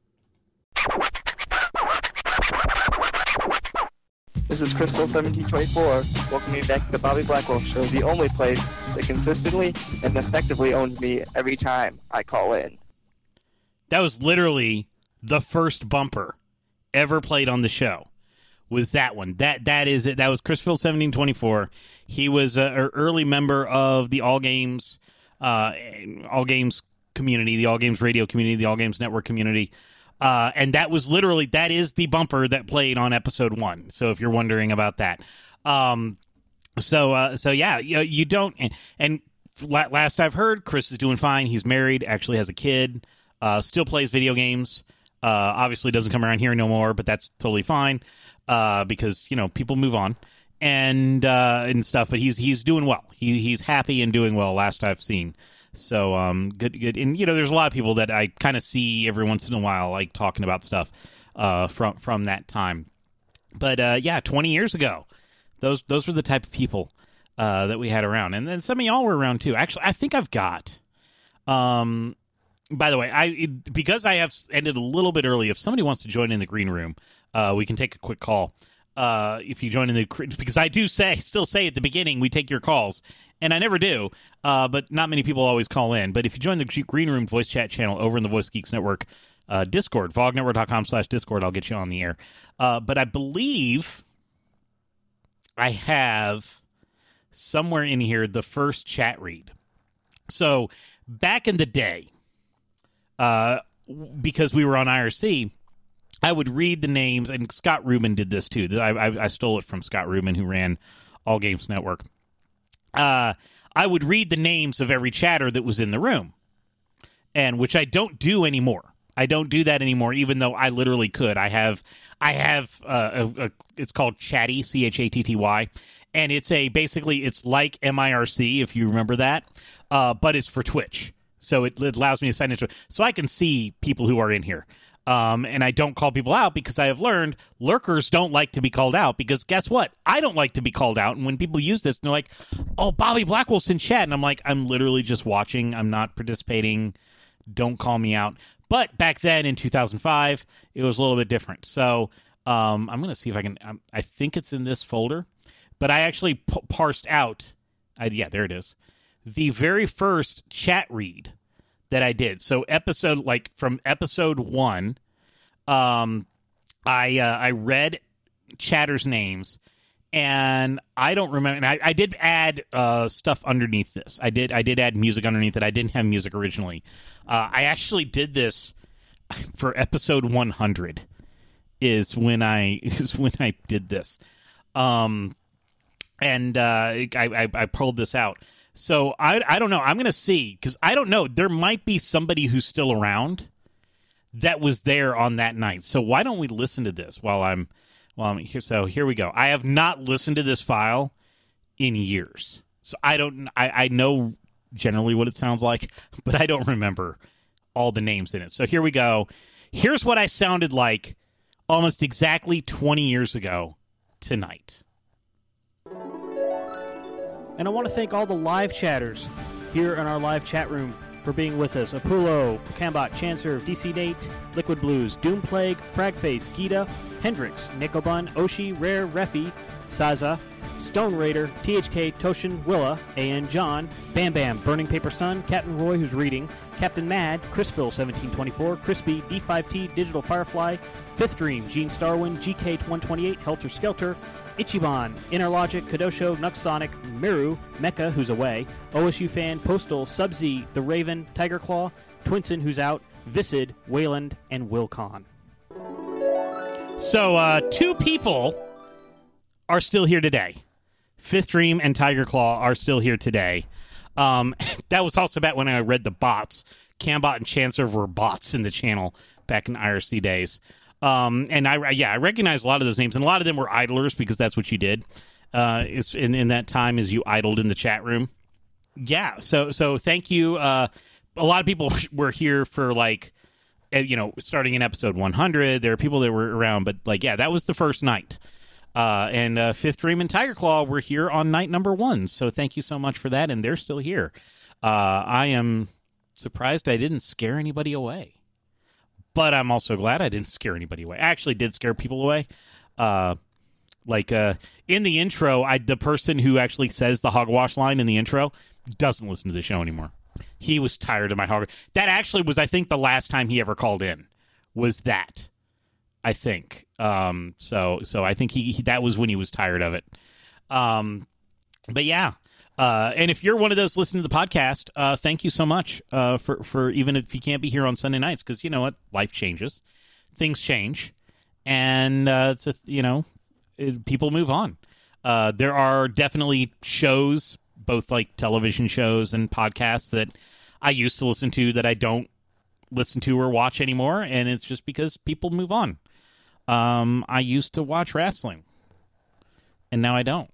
This is Crystal seventeen twenty-four. Welcome me back to the Bobby Blackwell Show, the only place that consistently and effectively owns me every time I call in. That was literally the first bumper ever played on the show. Was that one? That that is it. That was Chris Phil seventeen twenty-four. He was an early member of the All Games, uh, All Games community, the All Games radio community, the All Games network community, uh, and that was literally that is the bumper that played on episode one. So if you're wondering about that, um, so uh, so yeah, you, you don't. And, and last I've heard, Chris is doing fine. He's married, actually has a kid, uh, still plays video games. Uh, obviously doesn't come around here no more, but that's totally fine. Uh, because, you know, people move on and uh, and stuff, but he's he's doing well. He he's happy and doing well last I've seen. So um good good and you know, there's a lot of people that I kind of see every once in a while like talking about stuff uh from from that time. But uh yeah, twenty years ago. Those those were the type of people uh that we had around. And then some of y'all were around too. Actually, I think I've got um by the way, I it, because I have ended a little bit early, if somebody wants to join in the green room, Uh, we can take a quick call. Uh, if you join in the because I do say still say at the beginning we take your calls, and I never do. Uh, but not many people always call in. But if you join the Green Room voice chat channel over in the Voice Geeks Network uh, Discord, vognetwork.com slash Discord, I'll get you on the air. Uh, but I believe I have somewhere in here the first chat read. So back in the day, uh, because we were on I R C. I would read the names, and Scott Rubin did this too. I, I, I stole it from Scott Rubin, who ran All Games Network. Uh, I would read the names of every chatter that was in the room, and which I don't do anymore. I don't do that anymore, even though I literally could. I have, I have. Uh, a, a, it's called Chatty, C H A T T Y, and it's a basically it's like M I R C if you remember that, uh, but it's for Twitch, so it, it allows me to sign into it, so I can see people who are in here. Um, and I don't call people out because I have learned lurkers don't like to be called out because guess what? I don't like to be called out. And when people use this, they're like, oh, Bobby Blackwell's in chat. And I'm like, I'm literally just watching. I'm not participating. Don't call me out. But back then in two thousand five, it was a little bit different. So um, I'm going to see if I can. Um, I think it's in this folder. But I actually p- parsed out. I, yeah, there it is. The very first chat read that I did. So episode, like from episode one, um, I uh, I read chatters' names, and I don't remember. And I, I did add uh, stuff underneath this. I did I did add music underneath it. I didn't have music originally. Uh, I actually did this for episode one hundred. Is when I is when I did this, um, and uh, I, I I pulled this out. So I I don't know. I'm going to see because I don't know. There might be somebody who's still around that was there on that night. So why don't we listen to this while I'm while I'm here? So here we go. I have not listened to this file in years, so I don't. I, I know generally what it sounds like, but I don't remember all the names in it. So here we go. Here's what I sounded like almost exactly twenty years ago tonight. And I want to thank all the live chatters here in our live chat room for being with us. Apulo, Cambot, Chancer, D C Nate, Liquid Blues, Doom Plague, Fragface, Gita, Hendrix, Nicobun, Oshi, Rare, Refi, Saza, Stone Raider, T H K, Toshin, Willa, A N John, Bam Bam, Burning Paper Sun, Captain Roy, who's reading, Captain Mad, Chrisville seventeen twenty-four, Crispy, D five T, Digital Firefly, Fifth Dream, Gene Starwin, G K one twenty-eight, Helter Skelter, Ichiban, Inner Logic, Kadosho, Nuxonic, Miru, Mecha, who's away, O S U Fan, Postal, Subz, The Raven, Tiger Claw, Twinson, who's out, Visid, Wayland, and Wilcon. So, uh, two people are still here today. Fifth Dream and Tiger Claw are still here today. Um, that was also back when I read the bots. Cambot and Chancer were bots in the channel back in I R C days. Um, and I, yeah, I recognize a lot of those names, and a lot of them were idlers because that's what you did. Uh, is in, in that time is you idled in the chat room. Yeah. So, so thank you. Uh, a lot of people were here for like, you know, starting in episode one hundred. There are people that were around, but like, yeah, that was the first night. Uh, and uh, Fifth Dream and Tiger Claw were here on night number one. So thank you so much for that. And they're still here. Uh, I am surprised I didn't scare anybody away. But I'm also glad I didn't scare anybody away. I actually did scare people away. Uh, like uh, in the intro, I the person who actually says the hogwash line in the intro doesn't listen to the show anymore. He was tired of my hog. That actually was, I think, the last time he ever called in. Was that? I think. Um, so, so I think he, he that was when he was tired of it. Um, but yeah. Uh, and if you're one of those listening to the podcast, uh, thank you so much uh, for, for even if you can't be here on Sunday nights, because you know what? Life changes. Things change. And, uh, it's a, you know, it, people move on. Uh, there are definitely shows, both like television shows and podcasts that I used to listen to that I don't listen to or watch anymore. And it's just because people move on. Um, I used to watch wrestling, and now I don't.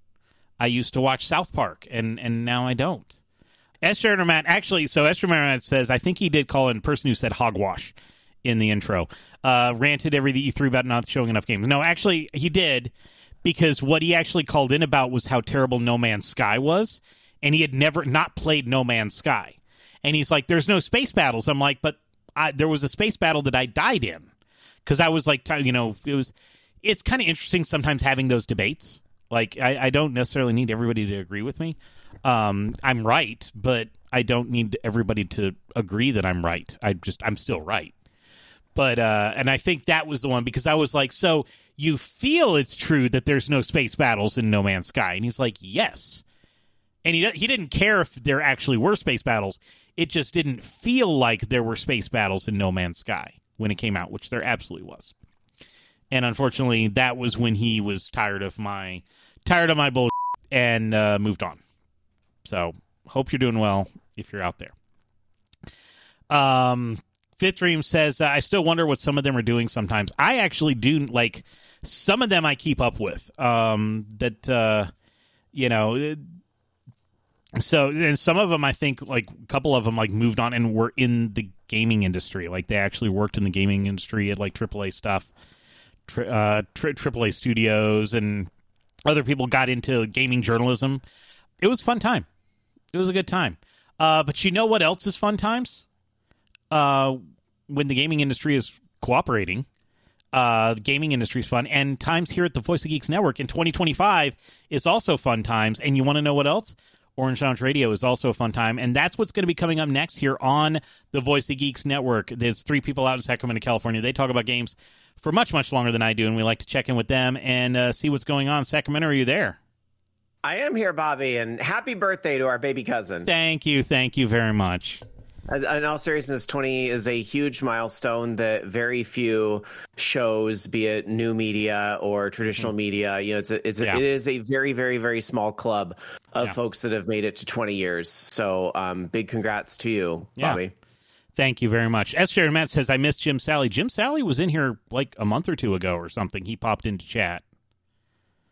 I used to watch South Park, and, and now I don't. Esther Matt, actually, so Esther Matt says, I think he did call in person who said hogwash in the intro. Uh, ranted every E three about not showing enough games. No, actually, he did, because what he actually called in about was how terrible No Man's Sky was, and he had never not played No Man's Sky. And he's like, there's no space battles. I'm like, but I, there was a space battle that I died in. Because I was like, you know, it was, it's kind of interesting sometimes having those debates. Like, I, I don't necessarily need everybody to agree with me. Um, I'm right, but I don't need everybody to agree that I'm right. I just, I'm still right. But, uh, and I think that was the one, because I was like, so you feel it's true that there's no space battles in No Man's Sky? And he's like, yes. And he, he didn't care if there actually were space battles. It just didn't feel like there were space battles in No Man's Sky when it came out, which there absolutely was. And unfortunately, that was when he was tired of my tired of my bullshit and uh, moved on. So, hope you're doing well if you're out there. Um, Fifth Dream says, I still wonder what some of them are doing sometimes. I actually do, like, some of them I keep up with. Um, that, uh, you know, so, and some of them I think, like, a couple of them, like, moved on and were in the gaming industry. Like, they actually worked in the gaming industry at, like, triple A stuff. Tri- uh, tri- triple A studios, and other people got into gaming journalism. It was a fun time. It was a good time. Uh, but you know what else is fun times? Uh, when the gaming industry is cooperating. Uh, the gaming industry is fun. And times here at the Voice of Geeks Network in twenty twenty-five is also fun times. And you want to know what else? Orange Lounge Radio is also a fun time. And that's what's going to be coming up next here on the Voice of Geeks Network. There's three people out in Sacramento, California. They talk about games for much, much longer than I do, and we like to check in with them and uh, see what's going on. Sacramento, are you there? I am here, Bobby, and happy birthday to our baby cousin. Thank you. Thank you very much. In all seriousness, twenty is a huge milestone that very few shows, be it new media or traditional mm-hmm. media, you know, it's a, it's a, yeah. it is a very, very, very small club of yeah. folks that have made it to twenty years. So um, big congrats to you, yeah. Bobby. Thank you very much. S. Sharon Matt says, I miss Jim Sally. Jim Sally was in here like a month or two ago or something. He popped into chat.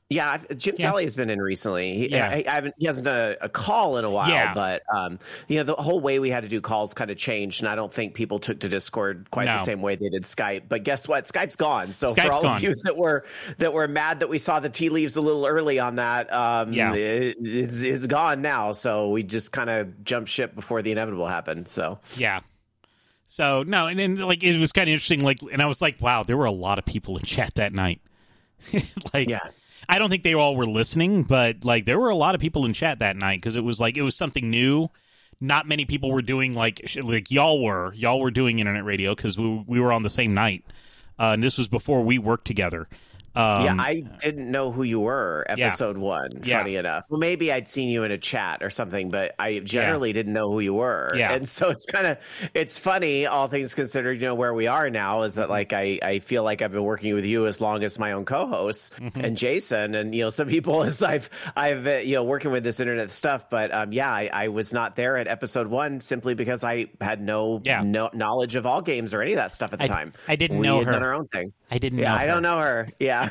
Yeah, I've, Jim Yeah. Sally has been in recently. He, Yeah. I, I haven't. He hasn't done a, a call in a while, Yeah. but um, you know, the whole way we had to do calls kind of changed, and I don't think people took to Discord quite No. the same way they did Skype. But guess what? Skype's gone. So Skype's for all gone. of you that were that were mad that we saw the tea leaves a little early on that, um, Yeah. it, it's it's gone now. So we just kind of jumped ship before the inevitable happened. So Yeah. So no, and then like it was kind of interesting. Like, and I was like, wow, there were a lot of people in chat that night. like, yeah. I don't think they all were listening, but like there were a lot of people in chat that night because it was like it was something new. Not many people were doing like sh- like y'all were y'all were doing internet radio because we we were on the same night, uh, and this was before we worked together. Um, yeah, I didn't know who you were, Yeah. episode one, Yeah. funny enough. Well, maybe I'd seen you in a chat or something, but I generally didn't know who you were. Yeah. And so it's kind of, it's funny, all things considered, you know, where we are now is that, like, I, I feel like I've been working with you as long as my own co-hosts Mm-hmm. and Jason and, you know, some people as I've, I've, uh, you know, working with this internet stuff. But um, yeah, I, I was not there at episode one simply because I had no, Yeah. no knowledge of all games or any of that stuff at the I- time. I didn't we know had her. done our own thing. I didn't Yeah, know. I her. don't know her. Yeah.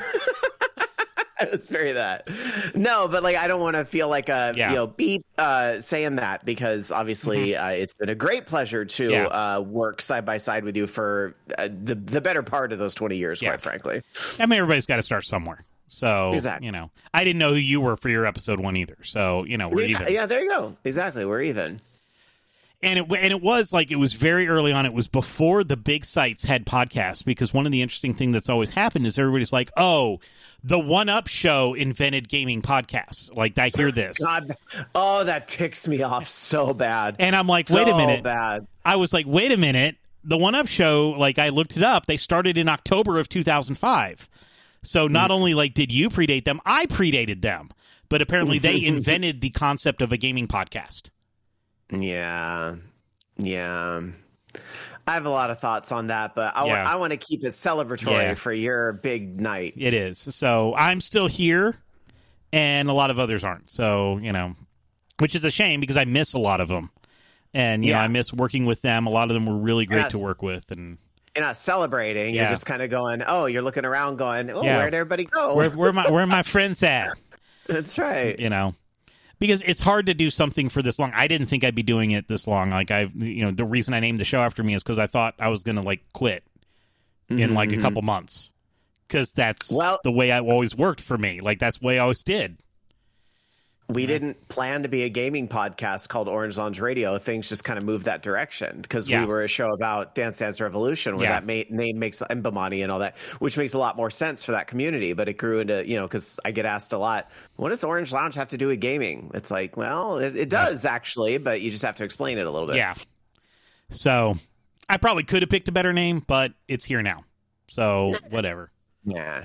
It's very that. No, but like I don't want to feel like a Yeah. you know beep uh, saying that because obviously Mm-hmm. uh, it's been a great pleasure to Yeah. uh, work side by side with you for uh, the the better part of those twenty years. Yeah. Quite frankly, I mean, everybody's got to start somewhere. So Exactly. you know, I didn't know who you were for your episode one either. So you know, we're yeah, even. yeah, there you go. Exactly, we're even. And it and it was like it was very early on. It was before the big sites had podcasts because one of the interesting things that's always happened is everybody's like, "Oh, the One Up Show invented gaming podcasts." Like I hear this, God, oh, that ticks me off so bad. and I'm like, "Wait a So minute!" bad. I was like, "Wait a minute!" The One Up Show, like I looked it up, they started in October of two thousand five. So not only like did you predate them, I predated them, but apparently they invented the concept of a gaming podcast. Yeah, yeah. I have a lot of thoughts on that, but I, Yeah. wa- I want to keep it celebratory Yeah. for your big night. It is. So I'm still here, and a lot of others aren't. So, you know, which is a shame because I miss a lot of them. And, you know, Yeah. I miss working with them. A lot of them were really great Yes. to work with. And You're not celebrating. Yeah. You're just kind of going, oh, you're looking around going, oh, Yeah. where'd everybody go? where, where, my, where are my friends at? That's right. You know, because it's hard to do something for this long. I didn't think I'd be doing it this long. Like, I, you know, the reason I named the show after me is because I thought I was going to, like, quit in, like, a couple months. Because that's Well- the way I always worked for me. Like, that's the way I always did. We didn't plan to be a gaming podcast called Orange Lounge Radio. Things just kind of moved that direction because Yeah. we were a show about Dance Dance Revolution where Yeah. that ma- name makes and Bomani and all that, which makes a lot more sense for that community. But it grew into, you know, because I get asked a lot, what does Orange Lounge have to do with gaming? It's like, well, it, it does actually, but you just have to explain it a little bit. Yeah. So I probably could have picked a better name, but it's here now. So whatever. Yeah.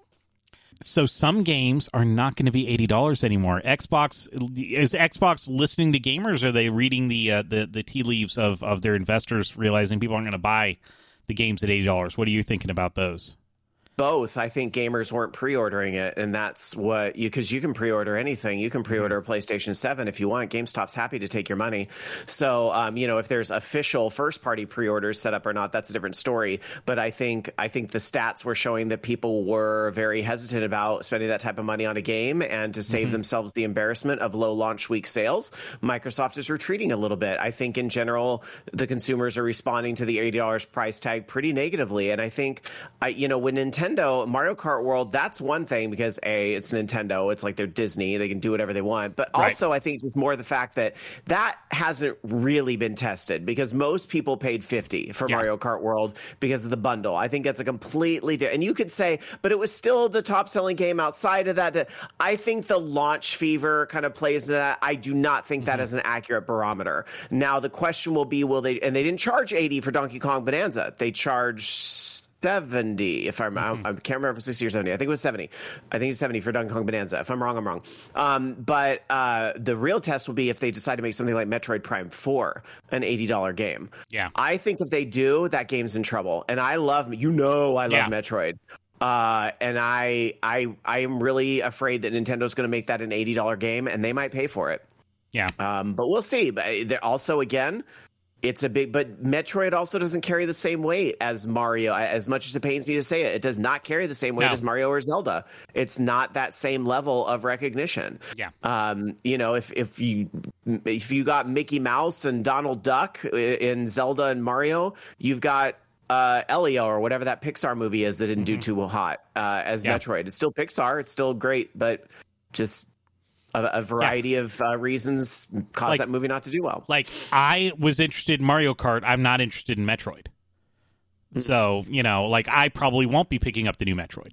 So some games are not going to be eighty dollars anymore. Xbox is Xbox listening to gamers? Or are they reading the uh, the the tea leaves of, of their investors, realizing people aren't going to buy the games at eighty dollars? What are you thinking about those? Both. I think gamers weren't pre-ordering it, and that's what you because you can pre-order anything. You can pre-order a PlayStation seven if you want. GameStop's happy to take your money. So, um, you know, if there's official first-party pre-orders set up or not, that's a different story. But I think I think the stats were showing that people were very hesitant about spending that type of money on a game, and to save themselves the embarrassment of low launch week sales, Microsoft is retreating a little bit. I think in general, the consumers are responding to the eighty dollars price tag pretty negatively, and I think, I you know, when Nintendo Nintendo, Mario Kart World, that's one thing because A, it's Nintendo. It's like they're Disney. They can do whatever they want. But also, right. I think it's more the fact that that hasn't really been tested because most people paid fifty for yeah. Mario Kart World because of the bundle. I think that's a completely different. And you could say, but it was still the top selling game outside of that. I think the launch fever kind of plays into that. I do not think that mm-hmm. is an accurate barometer. Now, the question will be, will they, and they didn't charge eighty for Donkey Kong Bonanza. They charged seventy, if I'm, mm-hmm. I, I can't remember if it was sixty or seventy. I think it was seventy. I think it's seventy for Donkey Kong Bonanza. If I'm wrong, I'm wrong. Um, but uh, the real test will be if they decide to make something like Metroid Prime four an eighty dollars game. Yeah. I think if they do, that game's in trouble. And I love, you know, I love yeah. Metroid. Uh, and I, I, I am really afraid that Nintendo's going to make that an eighty dollars game, and they might pay for it. Yeah. Um, but we'll see. But they're also, again, it's a big, but Metroid also doesn't carry the same weight as Mario. As much as it pains me to say it, it does not carry the same weight No. as Mario or Zelda. It's not that same level of recognition. Yeah. Um, you know, if if you if you got Mickey Mouse and Donald Duck in Zelda and Mario, you've got uh, Elio or whatever that Pixar movie is that didn't Mm-hmm. do too hot uh, as Yeah. Metroid. It's still Pixar. It's still great, but just a, a variety of uh, reasons caused Like- that movie not to do well. Like, I was interested in Mario Kart. I'm not interested in Metroid. So, you know, like, I probably won't be picking up the new Metroid.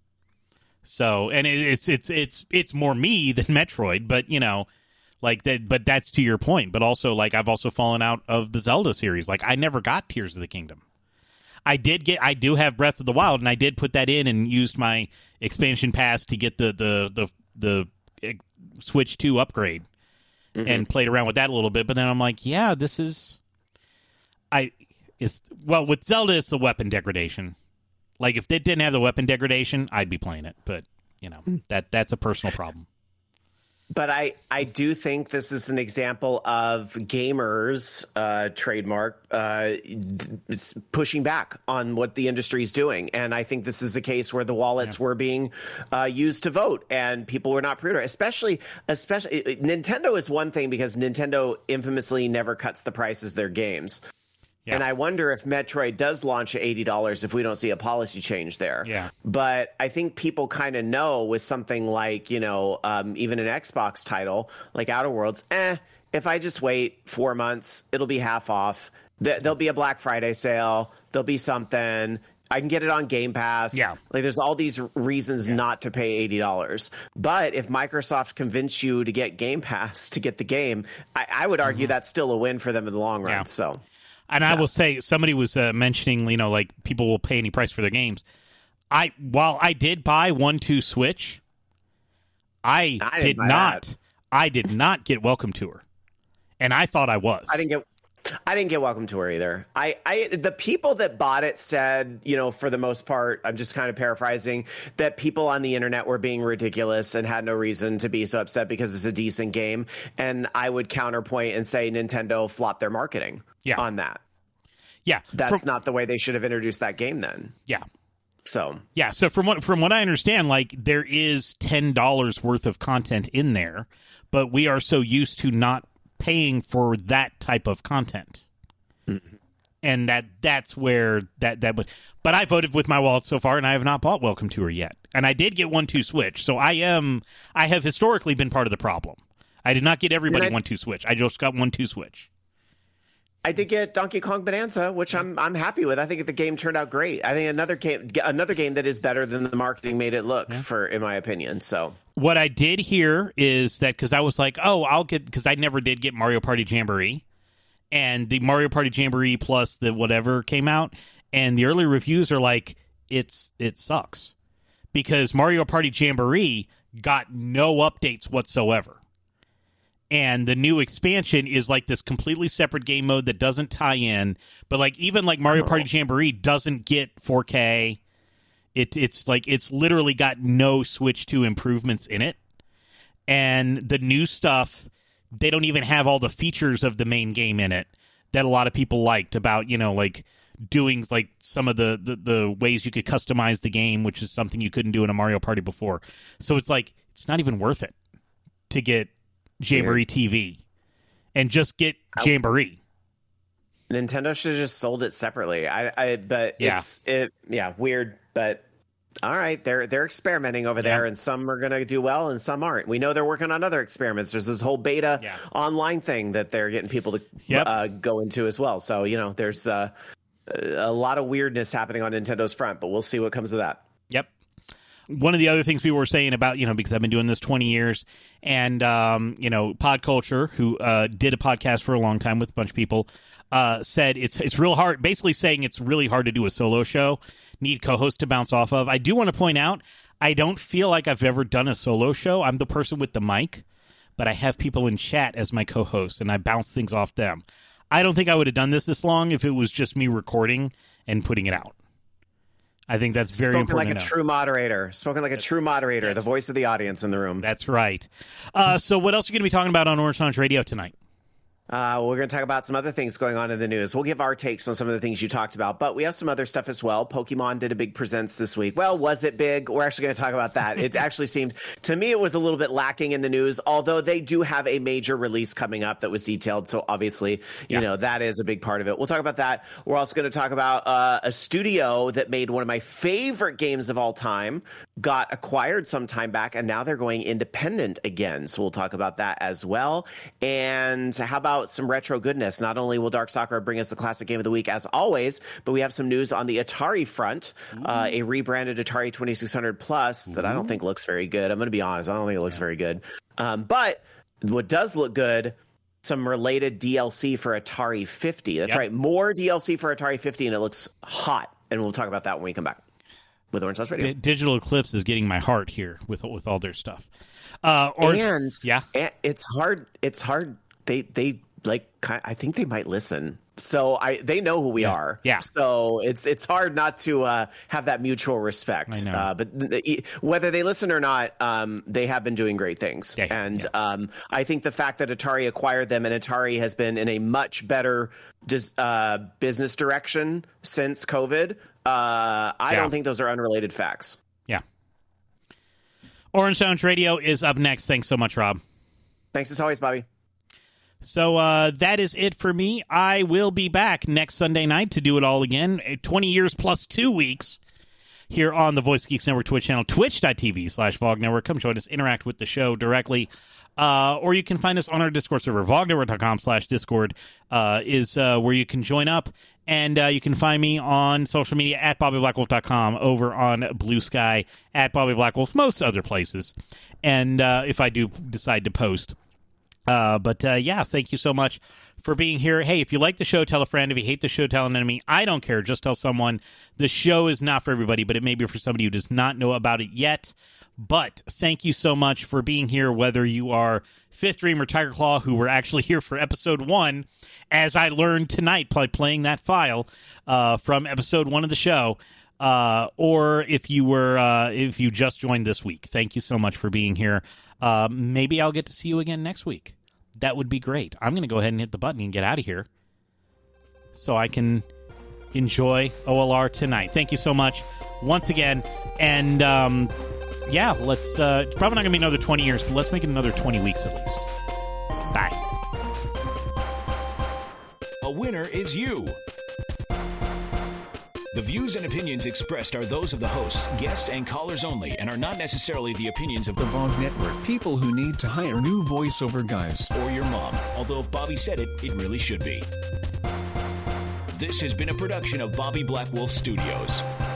So, and it, it's it's it's it's more me than Metroid, but you know, like that. But that's to your point. But also, like, I've also fallen out of the Zelda series. Like, I never got Tears of the Kingdom. I did get, I do have Breath of the Wild, and I did put that in and used my expansion pass to get the the the the, the Switch two upgrade, mm-hmm. and played around with that a little bit. But then I'm like, yeah, this is, I it's well with Zelda, it's the weapon degradation. Like, if it didn't have the weapon degradation, I'd be playing it. But you know, that that's a personal problem. But I, I do think this is an example of gamers, uh, trademark, uh, pushing back on what the industry is doing. And I think this is a case where the wallets yeah. were being uh, used to vote and people were not prudent, especially, especially Nintendo is one thing because Nintendo infamously never cuts the prices of their games. Yeah. And I wonder if Metroid does launch at eighty dollars if we don't see a policy change there. Yeah. But I think people kind of know with something like, you know, um, even an Xbox title like Outer Worlds, eh, if I just wait four months, it'll be half off. Th- there'll be a Black Friday sale. There'll be something. I can get it on Game Pass. Yeah. Like, there's all these reasons yeah. not to pay eighty dollars. But if Microsoft convinced you to get Game Pass to get the game, I, I would argue mm-hmm. that's still a win for them in the long run. Yeah. So. And I will say, somebody was uh, mentioning, you know, like, people will pay any price for their games. I while I did buy one two Switch, I, I did not. That. I did not get Welcome Tour, and I thought I was. I didn't get. I didn't get Welcome Tour either. I, I, the people that bought it said, you know, for the most part, I'm just kind of paraphrasing, that people on the internet were being ridiculous and had no reason to be so upset because it's a decent game. And I would counterpoint and say Nintendo flopped their marketing yeah. on that. Yeah. That's from, not the way they should have introduced that game then. Yeah. So. Yeah. So from what, from what I understand, like, there is ten dollars worth of content in there, but we are so used to not paying for that type of content. Mm-hmm. And that that's where that that would, but I voted with my wallet so far, and I have not bought Welcome Tour yet. And I did get one two Switch, so I am I have historically been part of the problem. I did not get everybody I, one two Switch. I just got one two Switch. I did get Donkey Kong Bonanza, which I'm I'm happy with. I think the game turned out great. I think another game another game that is better than the marketing made it look, yeah. for in my opinion. So what I did hear is that, because I was like, oh, I'll get, because I never did get Mario Party Jamboree, and the Mario Party Jamboree plus the whatever came out, and the early reviews are like, it's it sucks, because Mario Party Jamboree got no updates whatsoever. And the new expansion is like this completely separate game mode that doesn't tie in. But like, even like Mario Party Jamboree doesn't get four K. It it's like, it's literally got no Switch two improvements in it. And the new stuff, they don't even have all the features of the main game in it that a lot of people liked about, you know, like doing like some of the, the, the ways you could customize the game, which is something you couldn't do in a Mario Party before. So it's like, it's not even worth it to get Jamboree Weird. T V and just get Jamboree. Nintendo should have just sold it separately. I, I but yeah. it's it yeah weird, but all right, they're they're experimenting over there, yeah. and some are gonna do well and some aren't. We know they're working on other experiments. There's this whole beta yeah. online thing that they're getting people to yep. uh, go into as well. So you know, there's uh, a lot of weirdness happening on Nintendo's front, but we'll see what comes of that. Yep. One of the other things people were saying about, you know, because I've been doing this twenty years, and, um, you know, Pod Culture, who uh, did a podcast for a long time with a bunch of people, uh, said it's it's real hard, basically saying it's really hard to do a solo show, need co-hosts to bounce off of. I do want to point out, I don't feel like I've ever done a solo show. I'm the person with the mic, but I have people in chat as my co-hosts, and I bounce things off them. I don't think I would have done this this long if it was just me recording and putting it out. I think that's very Spoken important. Spoken like a true moderator. Spoken like a true moderator, the voice of the audience in the room. That's right. Uh, so what else are you going to be talking about on Orange Lounge Radio tonight? Uh, we're going to talk about some other things going on in the news. We'll give our takes on some of the things you talked about, but we have some other stuff as well. Pokemon did a big presents this week. Well, was it big? We're actually going to talk about that. It actually seemed, to me, it was a little bit lacking in the news, although they do have a major release coming up that was detailed. So obviously, you yeah. know, that is a big part of it. We'll talk about that. We're also going to talk about uh, a studio that made one of my favorite games of all time, got acquired some time back, and now they're going independent again. So we'll talk about that as well. And how about some retro goodness? Not only will Dark Sakura bring us the classic game of the week as always, but we have some news on the Atari front, uh, a rebranded Atari twenty-six hundred Plus that I don't think looks very good. I'm going to be honest. I don't think it looks very good. Um, but what does look good, some related D L C for Atari fifty. That's yep. right. More D L C for Atari fifty, and it looks hot. And we'll talk about that when we come back with Orange Sauce Radio. D- Digital Eclipse is getting my heart here with with all their stuff. Uh, or, and yeah, and it's hard. It's hard. They they like. I think they might listen. So I they know who we yeah. are. Yeah. So it's it's hard not to uh, have that mutual respect. I know. Uh, but the, whether they listen or not, um, they have been doing great things. Yeah, and yeah. Um, I think the fact that Atari acquired them, and Atari has been in a much better dis, uh, business direction since COVID. Uh, I yeah. don't think those are unrelated facts. Yeah. Orange Sounds Radio is up next. Thanks so much, Rob. Thanks as always, Bobby. So uh, that is it for me. I will be back next Sunday night to do it all again. twenty years plus two weeks here on the Voice Geeks Network Twitch channel, twitch.tv slash VOG Network. Come join us, interact with the show directly. Uh, or you can find us on our Discord server, vognetwork.com slash Discord uh, is uh, where you can join up. And uh, you can find me on social media at bobby black wolf dot com, over on Blue Sky at Bobby Black Wolf, most other places. And uh, if I do decide to post. Uh, but, uh, yeah, thank you so much for being here. Hey, if you like the show, tell a friend. If you hate the show, tell an enemy. I don't care. Just tell someone. The show is not for everybody, but it may be for somebody who does not know about it yet. But thank you so much for being here, whether you are Fifth Dream or Tiger Claw, who were actually here for episode one, as I learned tonight by playing that file uh, from episode one of the show. Uh, or if you were, uh, if you just joined this week, thank you so much for being here. Uh, maybe I'll get to see you again next week. That would be great. I'm going to go ahead and hit the button and get out of here so I can enjoy O L R tonight. Thank you so much once again. And, um, yeah, let's, uh, it's probably not going to be another twenty years, but let's make it another twenty weeks at least. Bye. A winner is you. The views and opinions expressed are those of the hosts, guests, and callers only, and are not necessarily the opinions of the VOG Network. People who need to hire new voiceover guys. Or your mom. Although if Bobby said it, it really should be. This has been a production of Bobby Black Wolf Studios.